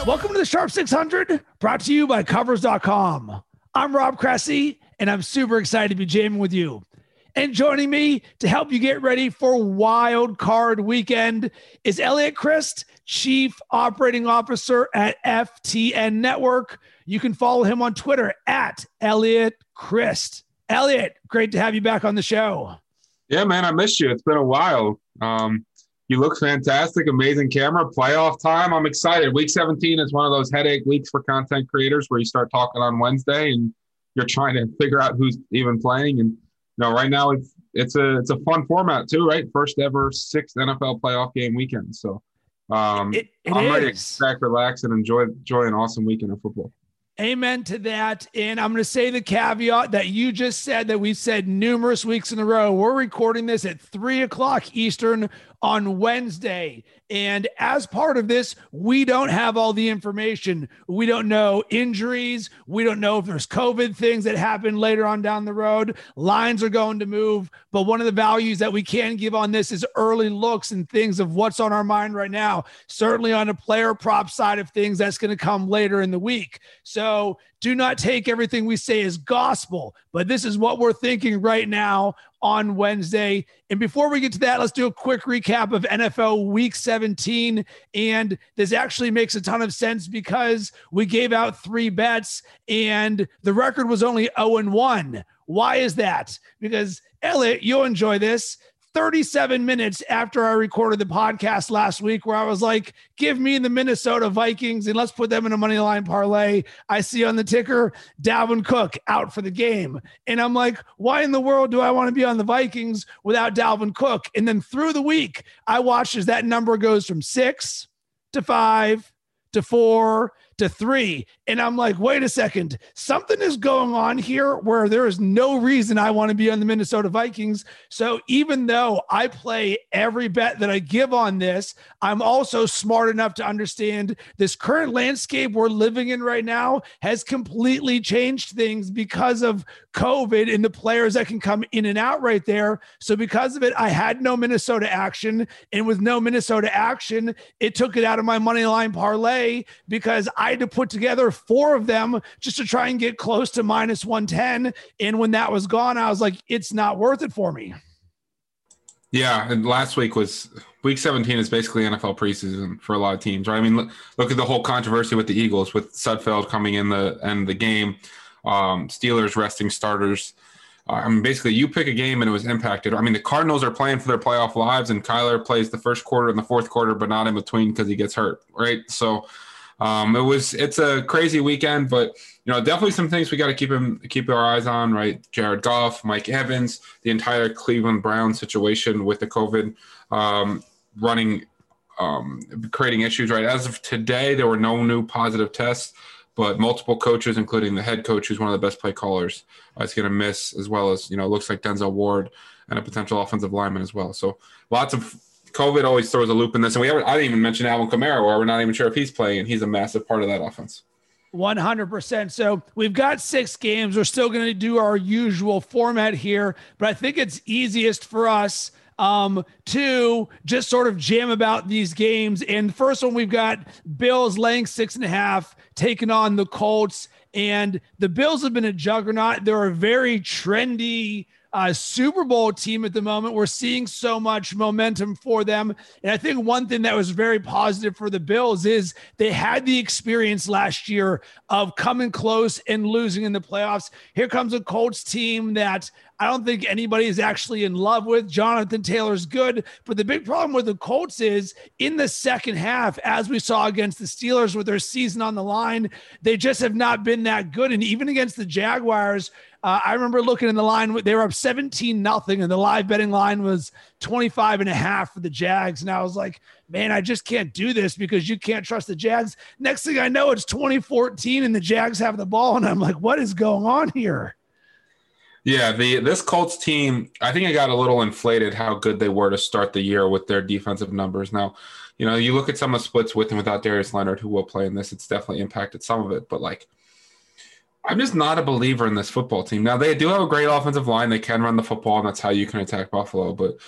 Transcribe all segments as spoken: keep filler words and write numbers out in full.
Welcome to the Sharp six hundred, brought to you by Covers dot com. I'm Rob Cressy, and I'm super excited to be jamming with you. And joining me to help you get ready for Wild Card Weekend is Elliot Christ, Chief Operating Officer at F T N Network. You can follow him on Twitter at Elliot Christ. Elliot, great to have you back on the show. Yeah, man, I missed you. It's been a while. Um, you look fantastic, amazing camera, playoff time. I'm excited. Week seventeen is one of those headache weeks for content creators where you start talking on Wednesday and you're trying to figure out who's even playing. And you know, right now it's it's a it's a fun format too, right? First ever sixth N F L playoff game weekend. So um, it, it I'm is. ready to sit back, relax, and enjoy enjoy an awesome weekend of football. Amen to that. And I'm going to say the caveat that you just said that we've said numerous weeks in a row. We're recording this at three o'clock Eastern on Wednesday. And as part of this, we don't have all the information. We don't know injuries. We don't know if there's COVID things that happen later on down the road. Lines are going to move. But one of the values that we can give on this is early looks and things of what's on our mind right now. Certainly on a player prop side of things, that's going to come later in the week. So do not take everything we say as gospel, but this is what we're thinking right now on Wednesday. And before we get to that, let's do a quick recap of N F L Week seventeen. And this actually makes a ton of sense because we gave out three bets and the record was only oh and one. Why is that? Because Elliot, you'll enjoy this. thirty-seven minutes after I recorded the podcast last week where I was like, give me the Minnesota Vikings and let's put them in a money line parlay. I see on the ticker, Dalvin Cook out for the game. And I'm like, why in the world do I want to be on the Vikings without Dalvin Cook? And then through the week, I watched as that number goes from six to five to four to three. And I'm like, wait a second, something is going on here where there is no reason I want to be on the Minnesota Vikings. So even though I play every bet that I give on this, I'm also smart enough to understand this current landscape we're living in right now has completely changed things because of COVID and the players that can come in and out right there. So because of it, I had no Minnesota action. And with no Minnesota action, it took it out of my money line parlay because I had to put together four of them just to try and get close to minus one ten. And when that was gone, I was like, it's not worth it for me. Yeah, and last week was week seventeen is basically N F L preseason for a lot of teams, right? I mean, look, look at the whole controversy with the Eagles, with Sudfeld coming in the end of the game, um, Steelers resting starters. Uh, I mean, basically, you pick a game and it was impacted. I mean, the Cardinals are playing for their playoff lives, and Kyler plays the first quarter and the fourth quarter, but not in between because he gets hurt, right? So um, it was it's a crazy weekend, but you know, definitely some things we got to keep him keep our eyes on, right? Jared Goff, Mike Evans, the entire Cleveland Browns situation with the COVID um, running, um, creating issues, right? As of today, there were no new positive tests, but multiple coaches, including the head coach, who's one of the best play callers, uh, is going to miss, as well as, you know, looks like Denzel Ward and a potential offensive lineman as well. So lots of COVID always throws a loop in this. And we haven't, I didn't even mention Alvin Kamara, where we're not even sure if he's playing, and he's a massive part of that offense. one hundred percent. So we've got six games. We're still going to do our usual format here, but I think it's easiest for us um, to just sort of jam about these games. And the first one, we've got Bills laying six and a half, taking on the Colts. And the Bills have been a juggernaut. They're a very trendy Uh, Super Bowl team at the moment. We're seeing so much momentum for them. And I think one thing that was very positive for the Bills is they had the experience last year of coming close and losing in the playoffs. Here comes a Colts team that I don't think anybody is actually in love with. Jonathan Taylor's good, but the big problem with the Colts is in the second half, as we saw against the Steelers with their season on the line, they just have not been that good. And even against the Jaguars, Uh, I remember looking in the line, they were up seventeen nothing, and the live betting line was twenty-five and a half for the Jags. And I was like, man, I just can't do this because you can't trust the Jags. Next thing I know, it's twenty fourteen and the Jags have the ball. And I'm like, what is going on here? Yeah, the this Colts team, I think it got a little inflated how good they were to start the year with their defensive numbers. Now, you know, you look at some of the splits with and without Darius Leonard, who will play in this, it's definitely impacted some of it. But, like, I'm just not a believer in this football team. Now, they do have a great offensive line. They can run the football, and that's how you can attack Buffalo. But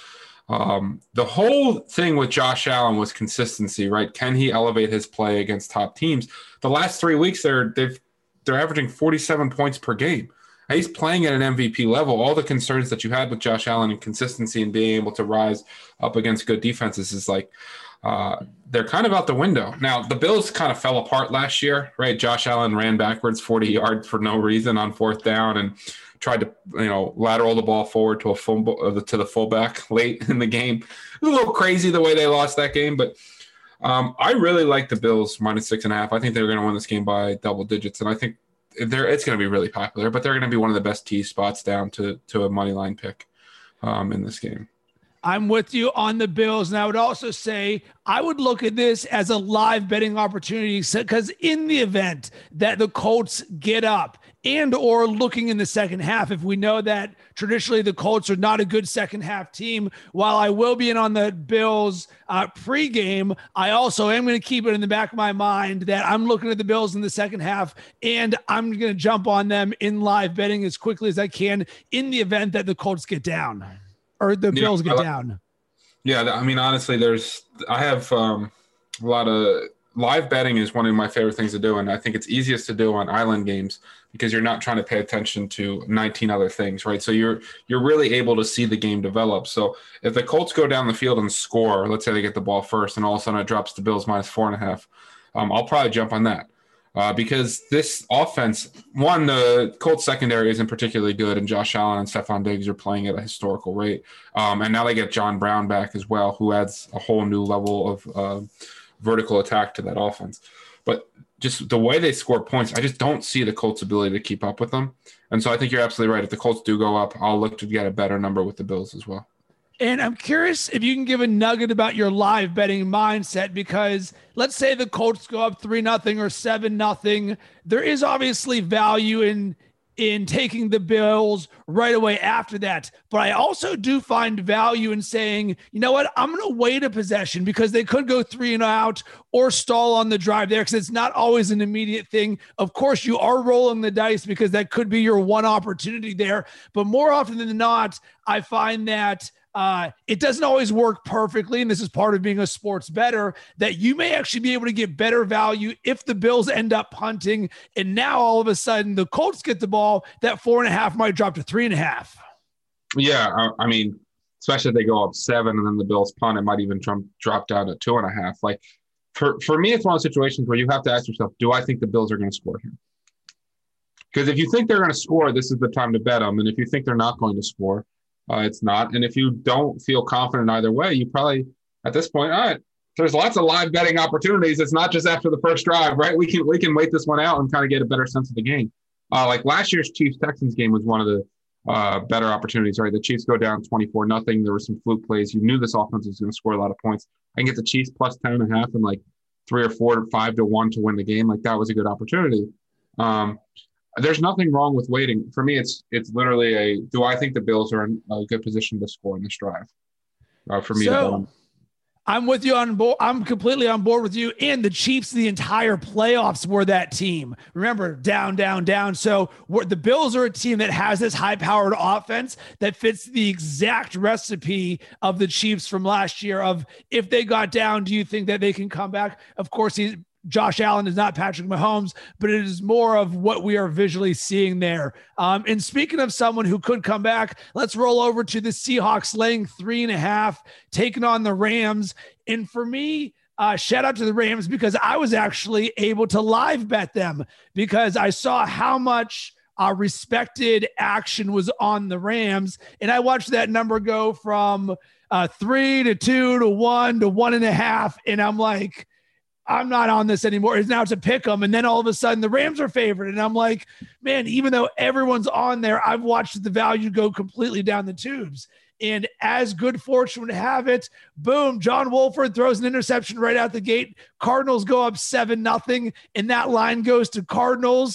Um, the whole thing with Josh Allen was consistency, right? Can he elevate his play against top teams? The last three weeks, they're they've they're averaging forty-seven points per game. He's playing at an M V P level. All the concerns that you had with Josh Allen and consistency and being able to rise up against good defenses is like uh, they're kind of out the window. Now, the Bills kind of fell apart last year, right? Josh Allen ran backwards forty yards for no reason on fourth down and tried to, you know, lateral the ball forward to a full, to the fullback late in the game. It was a little crazy the way they lost that game, but um, I really like the Bills minus six and a half. I think they're going to win this game by double digits, and I think they're it's going to be really popular. But they're going to be one of the best tease spots down to to a money line pick um, in this game. I'm with you on the Bills. And I would also say I would look at this as a live betting opportunity because in the event that the Colts get up and or looking in the second half, if we know that traditionally the Colts are not a good second half team, while I will be in on the Bills uh, pregame, I also am going to keep it in the back of my mind that I'm looking at the Bills in the second half and I'm going to jump on them in live betting as quickly as I can in the event that the Colts get down. Or the yeah, Bills get like, down. Yeah, I mean, honestly, there's I have um, a lot of live betting is one of my favorite things to do, and I think it's easiest to do on island games because you're not trying to pay attention to nineteen other things, right? So you're you're really able to see the game develop. So if the Colts go down the field and score, let's say they get the ball first, and all of a sudden it drops to Bills minus four and a half, um, I'll probably jump on that. Uh, because this offense, one, the Colts secondary isn't particularly good, and Josh Allen and Stephon Diggs are playing at a historical rate. Um, and now they get John Brown back as well, who adds a whole new level of uh, vertical attack to that offense. But just the way they score points, I just don't see the Colts' ability to keep up with them. And so I think you're absolutely right. If the Colts do go up, I'll look to get a better number with the Bills as well. And I'm curious if you can give a nugget about your live betting mindset, because let's say the Colts go up three nothing or seven nothing. There is obviously value in in taking the Bills right away after that. But I also do find value in saying, you know what, I'm going to wait a possession because they could go three and out or stall on the drive there because it's not always an immediate thing. Of course, you are rolling the dice because that could be your one opportunity there. But more often than not, I find that Uh, it doesn't always work perfectly, and this is part of being a sports bettor, that you may actually be able to get better value if the Bills end up punting, and now all of a sudden the Colts get the ball, that four and a half might drop to three and a half. Yeah, I, I mean, especially if they go up seven and then the Bills punt, it might even jump, drop down to two and a half. Like, for, for me, it's one of those situations where you have to ask yourself, do I think the Bills are going to score here? Because if you think they're going to score, this is the time to bet them, and if you think they're not going to score, Uh, it's not. And if you don't feel confident either way, you probably, at this point, all right, there's lots of live betting opportunities. It's not just after the first drive, right? We can we can wait this one out and kind of get a better sense of the game. Uh, like last year's Chiefs-Texans game was one of the uh, better opportunities, right? The Chiefs go down twenty-four nothing. There were some fluke plays. You knew this offense was going to score a lot of points. I can get the Chiefs plus ten and a half and like three or four to five to one to win the game. Like that was a good opportunity. Um, There's nothing wrong with waiting. For me, it's it's literally a, do I think the Bills are in a good position to score in this drive? Uh, for me so, to bet. I'm with you on board. I'm completely on board with you. And the Chiefs, the entire playoffs were that team. Remember, down, down, down. So we're, the Bills are a team that has this high-powered offense that fits the exact recipe of the Chiefs from last year of if they got down, do you think that they can come back? Of course, he's Josh Allen is not Patrick Mahomes, but it is more of what we are visually seeing there. Um, and speaking of someone who could come back, let's roll over to the Seahawks laying three and a half, taking on the Rams. And for me, uh, shout out to the Rams because I was actually able to live bet them because I saw how much uh, respected action was on the Rams. And I watched that number go from uh, three to two to one to one and a half. And I'm like, I'm not on this anymore. It's now to pick them. And then all of a sudden the Rams are favored. And I'm like, man, even though everyone's on there, I've watched the value go completely down the tubes. And as good fortune would have it, boom, John Wolford throws an interception right out the gate. Cardinals go up seven nothing, and that line goes to Cardinals.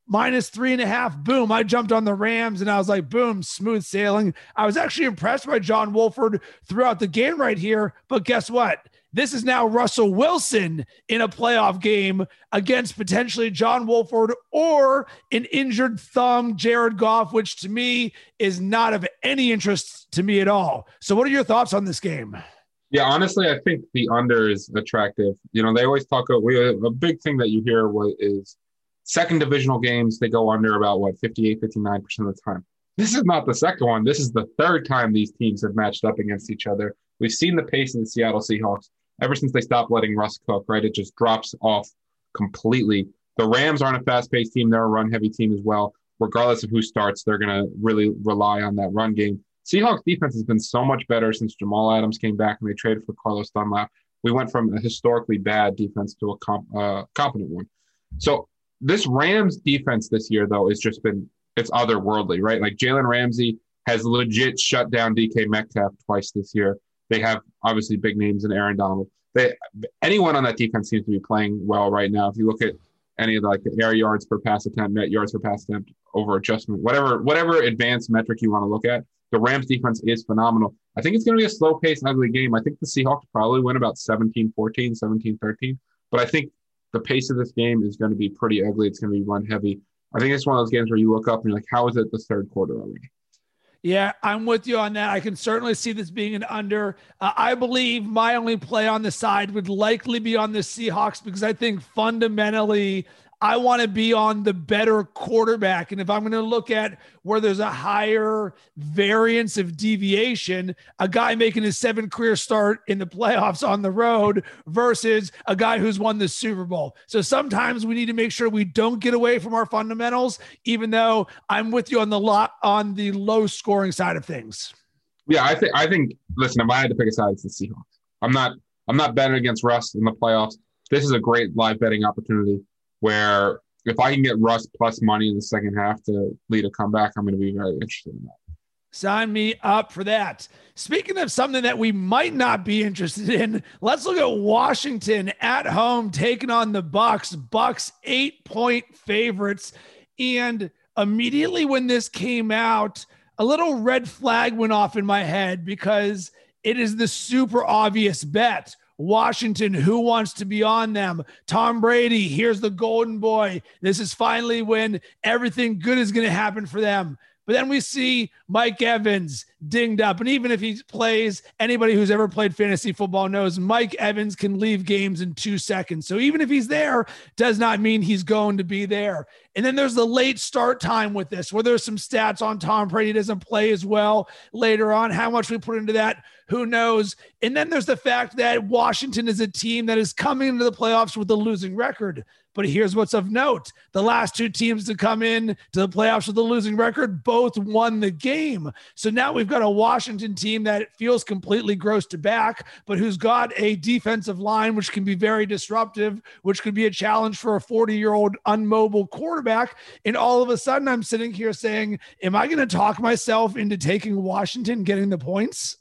minus three and a half. Boom. I jumped on the Rams and I was like, boom, smooth sailing. I was actually impressed by John Wolford throughout the game right here. But guess what? This is now Russell Wilson in a playoff game against potentially John Wolford or an injured thumb, Jared Goff, which to me is not of any interest to me at all. So what are your thoughts on this game? Yeah, honestly, I think the under is attractive. You know, they always talk, we a big thing that you hear is second divisional games, they go under about, what, fifty-eight, fifty-nine percent of the time. This is not the second one. This is the third time these teams have matched up against each other. We've seen the pace of the Seattle Seahawks ever since they stopped letting Russ cook, right? It just drops off completely. The Rams aren't a fast-paced team. They're a run-heavy team as well. Regardless of who starts, they're going to really rely on that run game. Seahawks defense has been so much better since Jamal Adams came back and they traded for Carlos Dunlap. We went from a historically bad defense to a comp, uh, competent one. So this Rams defense this year, though, has just been – it's otherworldly, right? Like Jalen Ramsey has legit shut down D K Metcalf twice this year. They have obviously big names in Aaron Donald. They anyone on that defense seems to be playing well right now. If you look at any of the, like the air yards per pass attempt, net yards per pass attempt, over adjustment, whatever whatever advanced metric you want to look at, the Rams defense is phenomenal. I think it's going to be a slow-paced, ugly game. I think the Seahawks probably win about seventeen fourteen, seventeen thirteen. But I think the pace of this game is going to be pretty ugly. It's going to be run heavy. I think it's one of those games where you look up and you're like, how is it the third quarter already? Yeah, I'm with you on that. I can certainly see this being an under. Uh, I believe my only play on the side would likely be on the Seahawks because I think fundamentally I want to be on the better quarterback. And if I'm going to look at where there's a higher variance of deviation, a guy making his seventh career start in the playoffs on the road versus a guy who's won the Super Bowl. So sometimes we need to make sure we don't get away from our fundamentals, even though I'm with you on the lot on the low scoring side of things. Yeah, I think, I think, listen, if I had to pick a side, it's the Seahawks. I'm not, I'm not betting against Russ in the playoffs. This is a great live betting opportunity where if I can get Russ plus money in the second half to lead a comeback, I'm going to be very interested in that. Sign me up for that. Speaking of something that we might not be interested in, let's look at Washington at home taking on the Bucs. Bucs eight-point favorites. And immediately when this came out, a little red flag went off in my head because it is the super obvious bet. Washington, who wants to be on them? Tom Brady, here's the golden boy. This is finally when everything good is going to happen for them. But then we see Mike Evans dinged up. And even if he plays, anybody who's ever played fantasy football knows Mike Evans can leave games in two seconds. So even if he's there, does not mean he's going to be there. And then there's the late start time with this, where there's some stats on Tom Brady doesn't play as well later on. How much we put into that, who knows? And then there's the fact that Washington is a team that is coming into the playoffs with a losing record. But here's what's of note. The last two teams to come in to the playoffs with a losing record both won the game. So now we've got a Washington team that feels completely gross to back, but who's got a defensive line which can be very disruptive, which could be a challenge for a forty-year-old unmobile quarterback. And all of a sudden I'm sitting here saying, am I going to talk myself into taking Washington getting the points?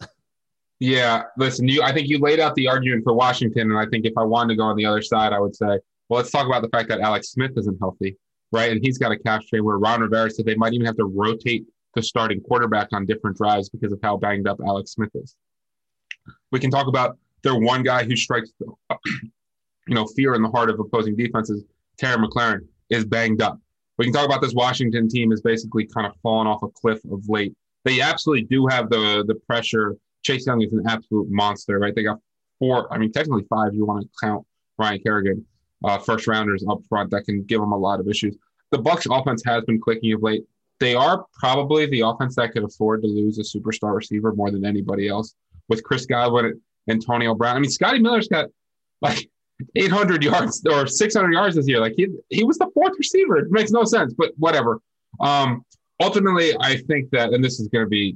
Yeah, listen, you. I think you laid out the argument for Washington, and I think if I wanted to go on the other side, I would say, well, let's talk about the fact that Alex Smith isn't healthy, right? And he's got a calf strain where Ron Rivera said they might even have to rotate the starting quarterback on different drives because of how banged up Alex Smith is. We can talk about their one guy who strikes, you know, fear in the heart of opposing defenses. Terry McLaurin is banged up. We can talk about this Washington team is basically kind of fallen off a cliff of late. They absolutely do have the the pressure. Chase Young is an absolute monster, right? They got four, I mean, technically five, you want to count Ryan Kerrigan, uh, first rounders up front that can give them a lot of issues. The Bucs offense has been clicking of late. They are probably the offense that could afford to lose a superstar receiver more than anybody else with Chris Godwin and Antonio Brown. I mean, Scotty Miller's got like eight hundred yards or six hundred yards this year. Like he, he was the fourth receiver. It makes no sense, but whatever. Um, ultimately, I think that, and this is going to be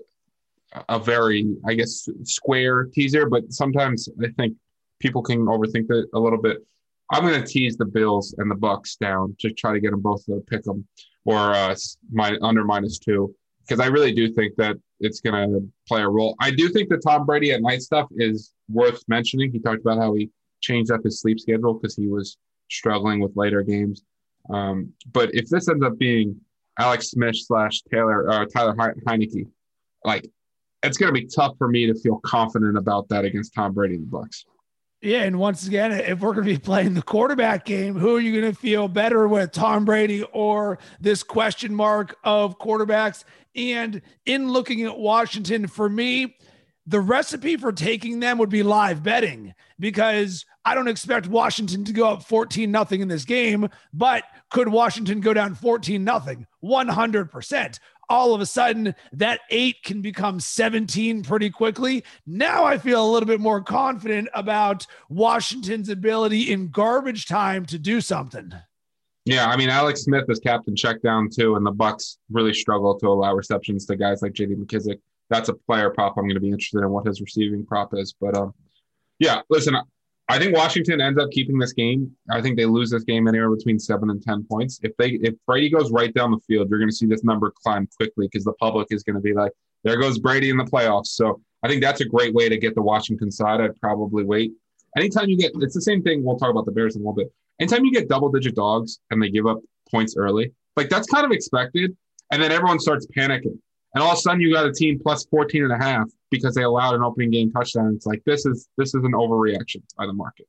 a very, I guess, square teaser, but sometimes I think people can overthink it a little bit. I'm going to tease the Bills and the Bucs down to try to get them both to pick them or uh, my, under minus two, because I really do think that it's going to play a role. I do think the Tom Brady at night stuff is worth mentioning. He talked about how he changed up his sleep schedule because he was struggling with later games. Um, but if this ends up being Alex Smith slash Taylor uh, Tyler Heinicke, like it's going to be tough for me to feel confident about that against Tom Brady and the Bucs. Yeah, and once again, if we're going to be playing the quarterback game, who are you going to feel better with, Tom Brady or this question mark of quarterbacks? And in looking at Washington, for me, the recipe for taking them would be live betting, because I don't expect Washington to go up fourteen nothing in this game, but could Washington go down fourteen nothing? one hundred percent. All of a sudden, that eight can become seventeen pretty quickly. Now I feel a little bit more confident about Washington's ability in garbage time to do something. Yeah, I mean, Alex Smith is captain check down too, and the Bucs really struggle to allow receptions to guys like J D McKissic. That's a player prop I'm going to be interested in what his receiving prop is. But um, yeah, listen, I think Washington ends up keeping this game. I think they lose this game anywhere between seven and ten points. If they if Brady goes right down the field, you're going to see this number climb quickly because the public is going to be like, there goes Brady in the playoffs. So I think that's a great way to get the Washington side. I'd probably wait. Anytime you get, it's the same thing. We'll talk about the Bears in a little bit. Anytime you get double-digit dogs and they give up points early, like that's kind of expected. And then everyone starts panicking. And all of a sudden you got a team plus fourteen and a half because they allowed an opening game touchdown. It's like, this is, this is an overreaction by the market.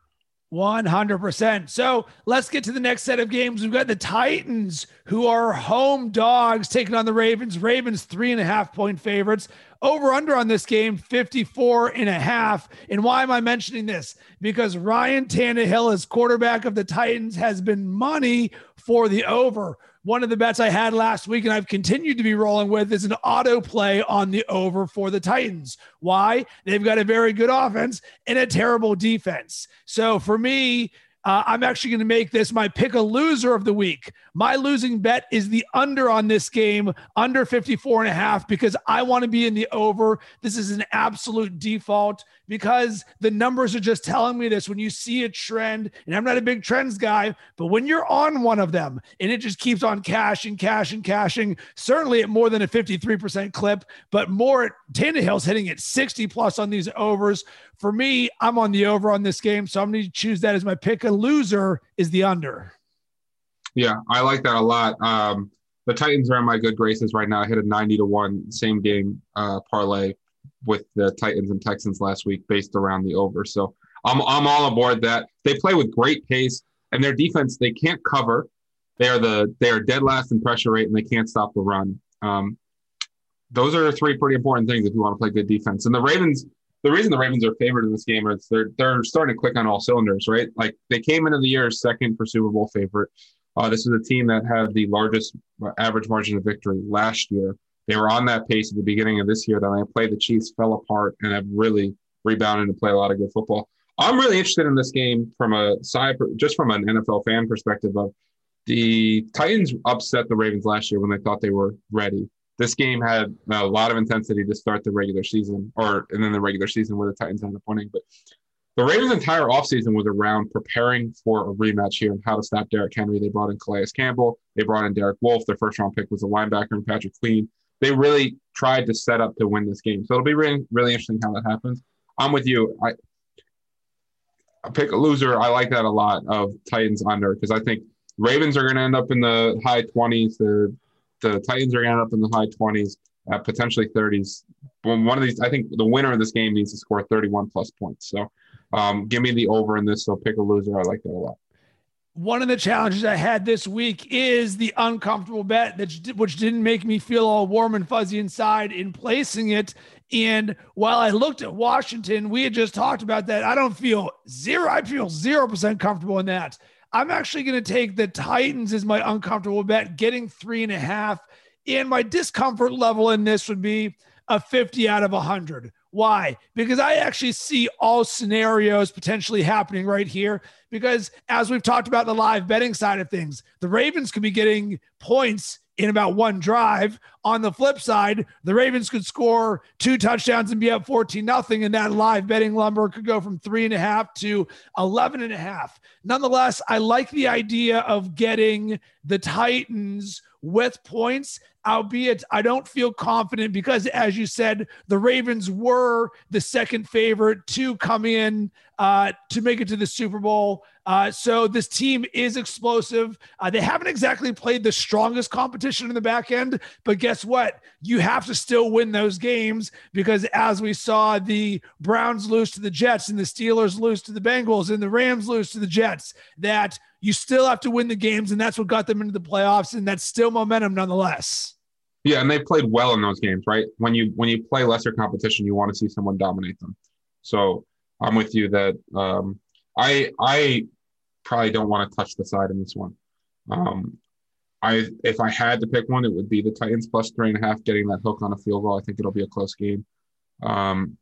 one hundred percent. So let's get to the next set of games. We've got the Titans, who are home dogs, taking on the Ravens. Ravens, three and a half point favorites. Over under on this game, fifty-four and a half. And why am I mentioning this? Because Ryan Tannehill, as quarterback of the Titans, has been money for the over. One of the bets I had last week, and I've continued to be rolling with, is an auto play on the over for the Titans. Why? They've got a very good offense and a terrible defense. So for me, uh, I'm actually going to make this my pick a loser of the week. My losing bet is the under on this game, under fifty-four and a half, because I want to be in the over. This is an absolute default because the numbers are just telling me this. When you see a trend, and I'm not a big trends guy, but when you're on one of them and it just keeps on cashing, cashing, cashing, certainly at more than a fifty-three percent clip, but more at Tannehill's hitting at sixty plus on these overs. For me, I'm on the over on this game, so I'm going to choose that as my pick. A loser is the under. Yeah, I like that a lot. Um, the Titans are in my good graces right now. I hit a ninety to one same game uh, parlay with the Titans and Texans last week based around the over. So I'm I'm all aboard that. They play with great pace, and their defense, they can't cover. They are the they are dead last in pressure rate, and they can't stop the run. Um, those are three pretty important things if you want to play good defense. And the Ravens, the reason the Ravens are favored in this game is they're they're starting to click on all cylinders, right? Like they came into the year second for Super Bowl favorite. Uh, this is a team that had the largest average margin of victory last year. They were on that pace at the beginning of this year. Then they played the Chiefs, fell apart, and have really rebounded to play a lot of good football. I'm really interested in this game from a side, just from an N F L fan perspective. Of the Titans upset the Ravens last year when they thought they were ready. This game had a lot of intensity to start the regular season, or and then the regular season where the Titans ended up winning. But the Ravens' entire offseason was around preparing for a rematch here and how to stop Derrick Henry. They brought in Calais Campbell. They brought in Derek Wolfe. Their first-round pick was a linebacker in Patrick Queen. They really tried to set up to win this game. So it'll be really, really interesting how that happens. I'm with you. I, I pick a loser. I like that a lot of Titans under because I think Ravens are going to end up in the high twenties. The the Titans are going to end up in the high twenties, uh, potentially thirties. One of these, I think the winner of this game needs to score thirty-one plus points. So um, give me the over in this. So pick a loser. I like that a lot. One of the challenges I had this week is the uncomfortable bet, that which didn't make me feel all warm and fuzzy inside in placing it. And while I looked at Washington, we had just talked about that. I don't feel zero. I feel zero percent comfortable in that. I'm actually going to take the Titans as my uncomfortable bet, getting three and a half. And my discomfort level in this would be a fifty out of one hundred. Why? Because I actually see all scenarios potentially happening right here. Because as we've talked about the live betting side of things, the Ravens could be getting points in about one drive. On the flip side, the Ravens could score two touchdowns and be up fourteen nothing, and that live betting number could go from three and a half to eleven and a half. Nonetheless, I like the idea of getting the Titans with points. albeit I don't feel confident because, as you said, the Ravens were the second favorite to come in uh, to make it to the Super Bowl. Uh, so this team is explosive. Uh, they haven't exactly played the strongest competition in the back end, but guess what? You have to still win those games because as we saw, the Browns lose to the Jets and the Steelers lose to the Bengals and the Rams lose to the Jets, that you still have to win the games, and that's what got them into the playoffs, and that's still momentum nonetheless. Yeah, and they played well in those games, right? When you when you play lesser competition, you want to see someone dominate them. So I'm with you that um, I I probably don't want to touch the side in this one. Um, I if I had to pick one, it would be the Titans plus three and a half, getting that hook on a field goal. I think it'll be a close game. Um,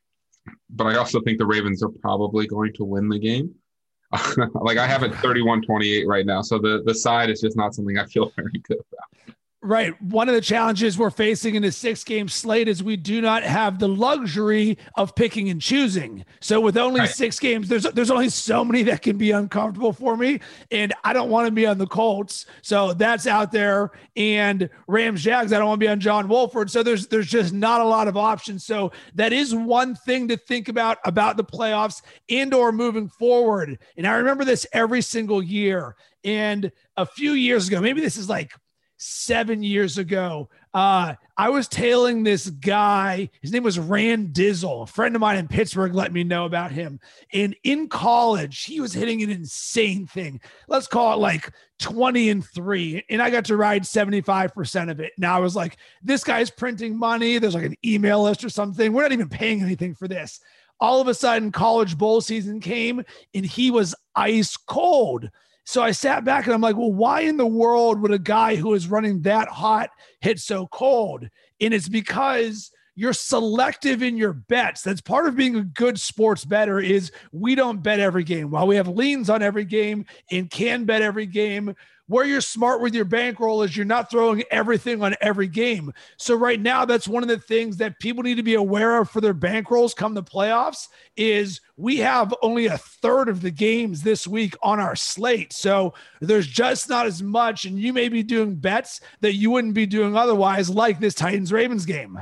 but I also think the Ravens are probably going to win the game. Like I have it thirty-one twenty-eight right now. So the, the side is just not something I feel very good about. Right. One of the challenges we're facing in a six game slate is we do not have the luxury of picking and choosing. So with only right. six games, there's, there's only so many that can be uncomfortable for me. And I don't want to be on the Colts. So that's out there. And Rams Jags, I don't want to be on John Wolford. So there's, there's just not a lot of options. So that is one thing to think about, about the playoffs and or moving forward. And I remember this every single year. And a few years ago, maybe this is like seven years ago, uh, I was tailing this guy. His name was Rand Dizzle. A friend of mine in Pittsburgh let me know about him. And in college, he was hitting an insane thing. Let's call it like twenty and three. And I got to ride seventy-five percent of it. Now I was like, this guy's printing money. There's like an email list or something. We're not even paying anything for this. All of a sudden, college bowl season came and he was ice cold. So I sat back and I'm like, well, why in the world would a guy who is running that hot hit so cold? And it's because you're selective in your bets. That's part of being a good sports bettor is we don't bet every game. While we have leans on every game and can bet every game, where you're smart with your bankroll is you're not throwing everything on every game. So right now, that's one of the things that people need to be aware of for their bankrolls come the playoffs is we have only a third of the games this week on our slate. So there's just not as much, and you may be doing bets that you wouldn't be doing otherwise, like this Titans-Ravens game.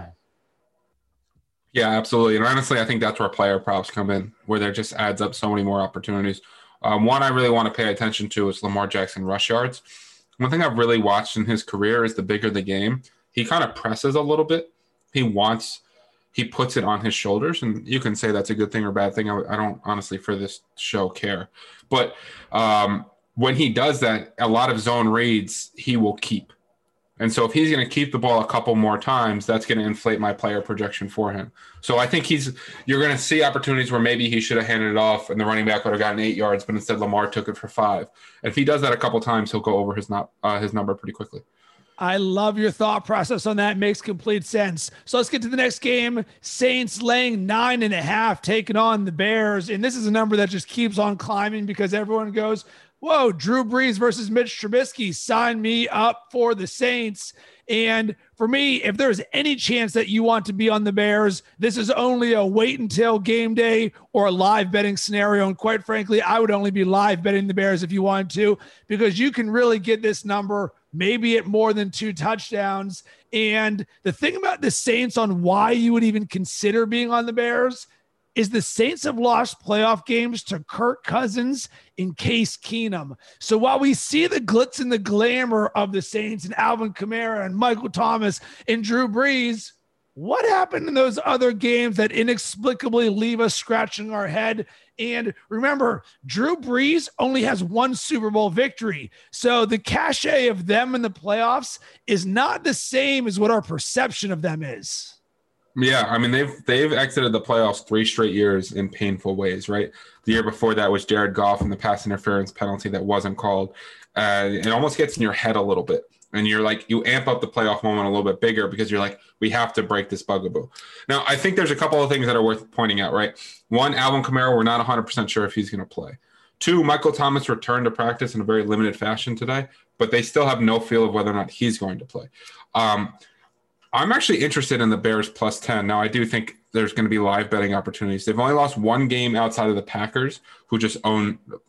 Yeah, absolutely. And honestly, I think that's where player props come in, where there just adds up so many more opportunities. Um, one I really want to pay attention to is Lamar Jackson rush yards. One thing I've really watched in his career is the bigger the game, he kind of presses a little bit. He wants, he puts it on his shoulders, and you can say that's a good thing or bad thing. I, I don't honestly for this show care. But um, when he does that, a lot of zone reads he will keep. And so if he's going to keep the ball a couple more times, that's going to inflate my player projection for him. So I think he's you're going to see opportunities where maybe he should have handed it off and the running back would have gotten eight yards, but instead Lamar took it for five. And if he does that a couple times, he'll go over his not uh, his number pretty quickly. I love your thought process on that. Makes complete sense. So let's get to the next game. Saints laying nine and a half, taking on the Bears. And this is a number that just keeps on climbing because everyone goes, whoa, Drew Brees versus Mitch Trubisky, sign me up for the Saints. And for me, if there's any chance that you want to be on the Bears, this is only a wait until game day or a live betting scenario. And quite frankly, I would only be live betting the Bears if you wanted to, because you can really get this number maybe at more than two touchdowns. And the thing about the Saints on why you would even consider being on the Bears is the Saints have lost playoff games to Kirk Cousins and Case Keenum. So while we see the glitz and the glamour of the Saints and Alvin Kamara and Michael Thomas and Drew Brees, what happened in those other games that inexplicably leave us scratching our head? And remember, Drew Brees only has one Super Bowl victory. So the cachet of them in the playoffs is not the same as what our perception of them is. Yeah, I mean, they've they've exited the playoffs three straight years in painful ways, right? The year before that was Jared Goff and the pass interference penalty that wasn't called. Uh, it almost gets in your head a little bit. And you're like, you amp up the playoff moment a little bit bigger because you're like, we have to break this bugaboo. Now, I think there's a couple of things that are worth pointing out, right? One, Alvin Kamara, we're not one hundred percent sure if he's going to play. Two, Michael Thomas returned to practice in a very limited fashion today, but they still have no feel of whether or not he's going to play. Um, I'm actually interested in the Bears plus ten. Now, I do think there's going to be live betting opportunities. They've only lost one game outside of the Packers, who just own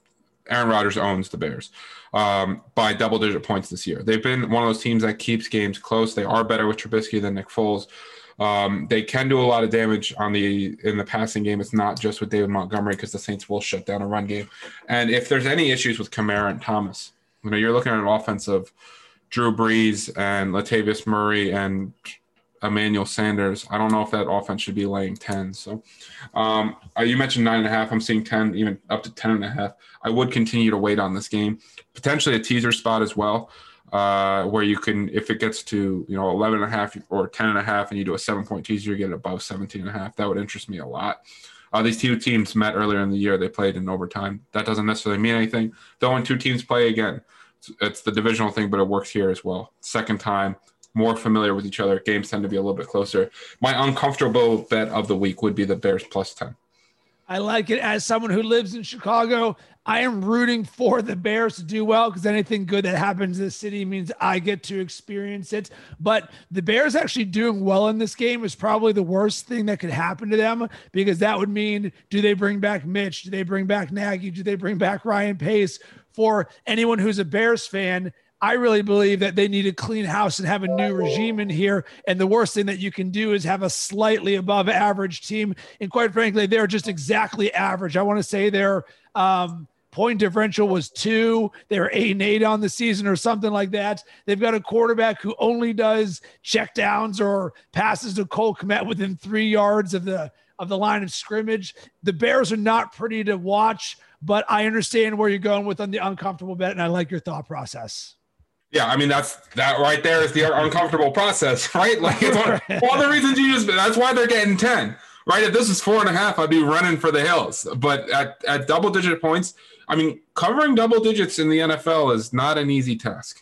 Aaron Rodgers owns the Bears um, by double-digit points this year. They've been one of those teams that keeps games close. They are better with Trubisky than Nick Foles. Um, they can do a lot of damage on the in the passing game. It's not just with David Montgomery because the Saints will shut down a run game. And if there's any issues with Kamara and Thomas, you know, you're looking at an offense of Drew Brees and Latavius Murray and Emmanuel Sanders. I don't know if that offense should be laying ten. So um, you mentioned nine and a half. I'm seeing ten, even up to ten and a half. I would continue to wait on this game, potentially a teaser spot as well. Uh, where you can, if it gets to, you know, eleven and a half or ten and a half and you do a seven point teaser, you get it above seventeen and a half. That would interest me a lot. Uh, these two teams met earlier in the year. They played in overtime. That doesn't necessarily mean anything. Though when two teams play again, it's, it's the divisional thing, but it works here as well. Second time, more familiar with each other. Games tend to be a little bit closer. My uncomfortable bet of the week would be the Bears plus ten. I like it. As someone who lives in Chicago, I am rooting for the Bears to do well because anything good that happens in the city means I get to experience it. But the Bears actually doing well in this game is probably the worst thing that could happen to them, because that would mean, do they bring back Mitch? Do they bring back Nagy? Do they bring back Ryan Pace? For anyone who's a Bears fan, I really believe that they need to clean house and have a new regime in here. And the worst thing that you can do is have a slightly above average team. And quite frankly, they're just exactly average. I want to say their um, point differential was two. They were eight and eight on the season or something like that. They've got a quarterback who only does check downs or passes to Cole Kmet within three yards of the, of the line of scrimmage. The Bears are not pretty to watch, but I understand where you're going with on the uncomfortable bet. And I like your thought process. Yeah, I mean, that's that right there is the uncomfortable process, right? Like, it's one, all the reasons you just, that's why they're getting ten, right? If this is four and a half, I'd be running for the hills. But at, at double digit points, I mean, covering double digits in the N F L is not an easy task.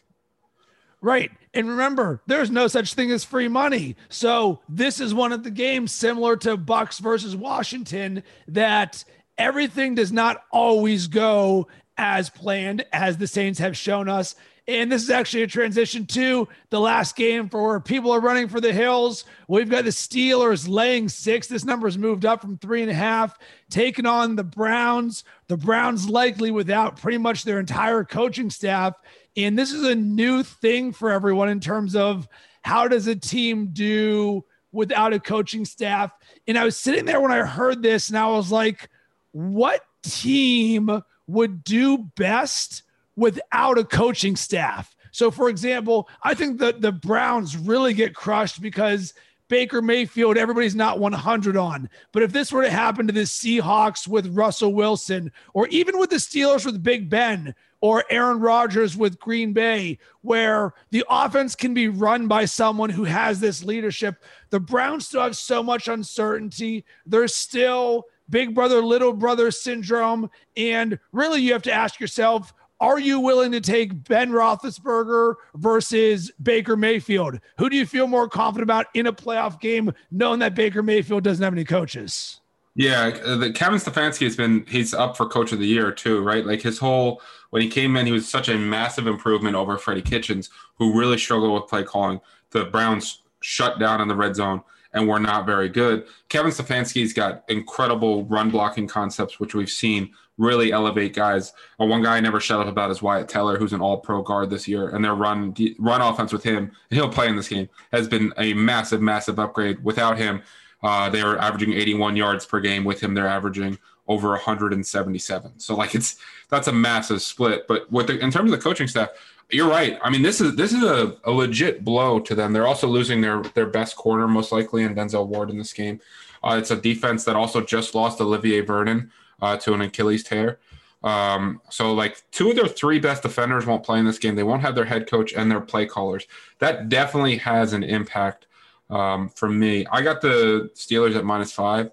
Right. And remember, there's no such thing as free money. So this is one of the games similar to Bucks versus Washington that everything does not always go as planned, as the Saints have shown us. And this is actually a transition to the last game for where people are running for the hills. We've got the Steelers laying six. This number has moved up from three and a half, taking on the Browns. The Browns likely without pretty much their entire coaching staff. And this is a new thing for everyone in terms of how does a team do without a coaching staff? And I was sitting there when I heard this and I was like, what team would do best without a coaching staff? So for example, I think that the Browns really get crushed because Baker Mayfield, everybody's not one hundred on. But if this were to happen to the Seahawks with Russell Wilson, or even with the Steelers with Big Ben, or Aaron Rodgers with Green Bay, where the offense can be run by someone who has this leadership, the Browns still have so much uncertainty. There's still big brother, little brother syndrome. And really you have to ask yourself, are you willing to take Ben Roethlisberger versus Baker Mayfield? Who do you feel more confident about in a playoff game, knowing that Baker Mayfield doesn't have any coaches? Yeah, the Kevin Stefanski has been, he's up for coach of the year too, right? Like his whole, when he came in, he was such a massive improvement over Freddie Kitchens, who really struggled with play calling. The Browns shut down in the red zone and were not very good. Kevin Stefanski's got incredible run blocking concepts, which we've seen really elevate guys. Uh, one guy I never shut up about is Wyatt Teller, who's an all-pro guard this year, and their run run offense with him, and he'll play in this game, has been a massive, massive upgrade. Without him, uh, they were averaging eighty-one yards per game. With him, they're averaging over one hundred seventy-seven. So, like, it's that's a massive split. But with the, in terms of the coaching staff, you're right. I mean, this is this is a, a legit blow to them. They're also losing their their best corner, most likely, in Denzel Ward in this game. Uh, it's a defense that also just lost Olivier Vernon uh, to an Achilles tear. Um, so, like, two of their three best defenders won't play in this game. They won't have their head coach and their play callers. That definitely has an impact um, for me. I got the Steelers at minus five.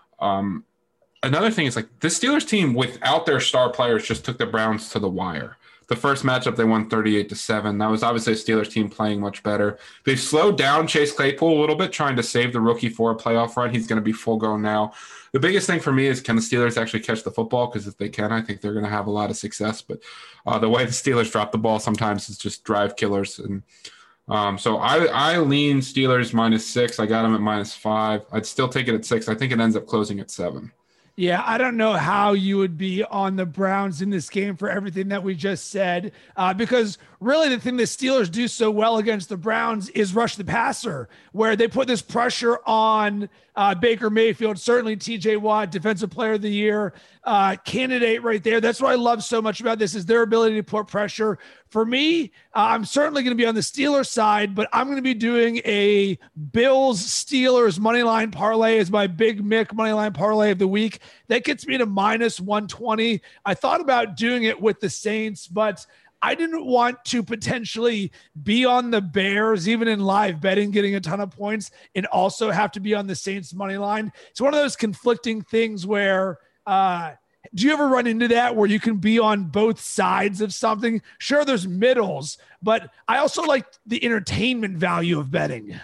Um, another thing is, like, this Steelers team without their star players just took the Browns to the wire. The first matchup, they won thirty-eight to seven. That was obviously a Steelers team playing much better. They've slowed down Chase Claypool a little bit, trying to save the rookie for a playoff run. He's going to be full go now. The biggest thing for me is, can the Steelers actually catch the football? Because if they can, I think they're going to have a lot of success. But uh, the way the Steelers drop the ball sometimes is just drive killers. And um, so I, I lean Steelers minus six. I got them at minus five. I'd still take it at six. I think it ends up closing at seven. Yeah, I don't know how you would be on the Browns in this game for everything that we just said, uh, because really the thing the Steelers do so well against the Browns is rush the passer, where they put this pressure on uh, Baker Mayfield, certainly T J Watt, Defensive Player of the Year uh, candidate right there. That's what I love so much about this is their ability to put pressure. For me, uh, I'm certainly going to be on the Steelers side, but I'm going to be doing a Bills Steelers money line parlay as my big Mick money line parlay of the week. That gets me to minus one twenty. I thought about doing it with the Saints, but I didn't want to potentially be on the Bears, even in live betting, getting a ton of points, and also have to be on the Saints money line. It's one of those conflicting things where, uh, do you ever run into that where you can be on both sides of something? Sure, there's middles, but I also like the entertainment value of betting.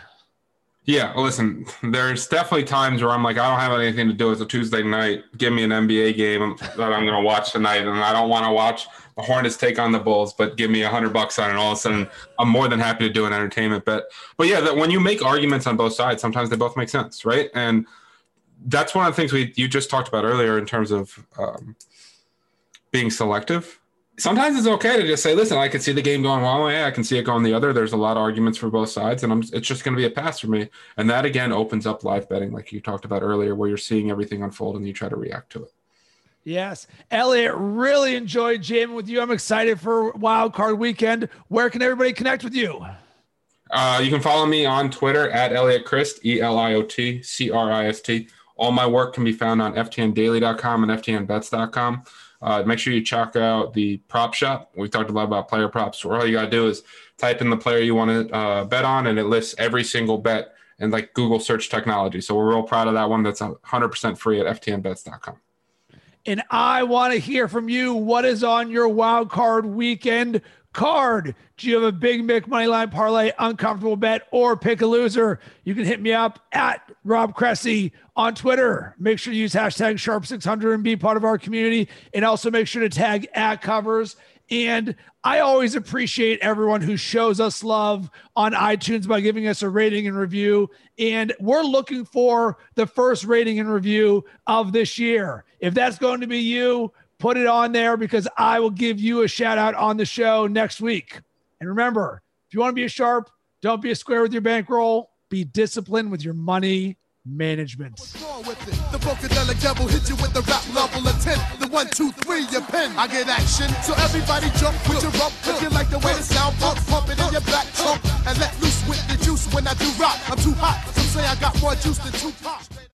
Yeah, listen, there's definitely times where I'm like, I don't have anything to do. It's a Tuesday night. Give me an N B A game that I'm going to watch tonight, and I don't want to watch the Hornets take on the Bulls, but give me a hundred bucks on it. All of a sudden, I'm more than happy to do an entertainment bet. But yeah, that when you make arguments on both sides, sometimes they both make sense, right? And that's one of the things we you just talked about earlier in terms of um, being selective. Sometimes it's okay to just say, listen, I can see the game going one way. I can see it going the other. There's a lot of arguments for both sides, and I'm, it's just going to be a pass for me. And that, again, opens up live betting like you talked about earlier, where you're seeing everything unfold and you try to react to it. Yes. Elliot, really enjoyed jamming with you. I'm excited for Wild Card Weekend. Where can everybody connect with you? Uh, you can follow me on Twitter at Elliot Christ, E L I O T C R I S T. All my work can be found on F T N daily dot com and F T N bets dot com. Uh, make sure you check out the prop shop. We talked a lot about player props. So all you got to do is type in the player you want to uh, bet on, and it lists every single bet in like Google search technology. So we're real proud of that one. That's one hundred percent free at F T N bets dot com. And I want to hear from you. What is on your Wild Card Weekend card? Do you have a big Mick Moneyline Parlay, uncomfortable bet, or pick a loser? You can hit me up at Rob Cressy on Twitter. Make sure you use hashtag sharp six hundred and be part of our community. And also make sure to tag at Covers. And I always appreciate everyone who shows us love on iTunes by giving us a rating and review. And we're looking for the first rating and review of this year. If that's going to be you, put it on there because I will give you a shout out on the show next week. And remember, if you want to be a sharp, don't be a square with your bankroll. Be disciplined with your money management. The Funkadelic devil hit you with the rap level of ten. The one, two, three, your pen. I get action. So everybody jump with your rump. If you like the way the sound pump, pump it in your back trunk. And let loose with the juice when I do rock. I'm too hot. Some say I got more juice than Tupac.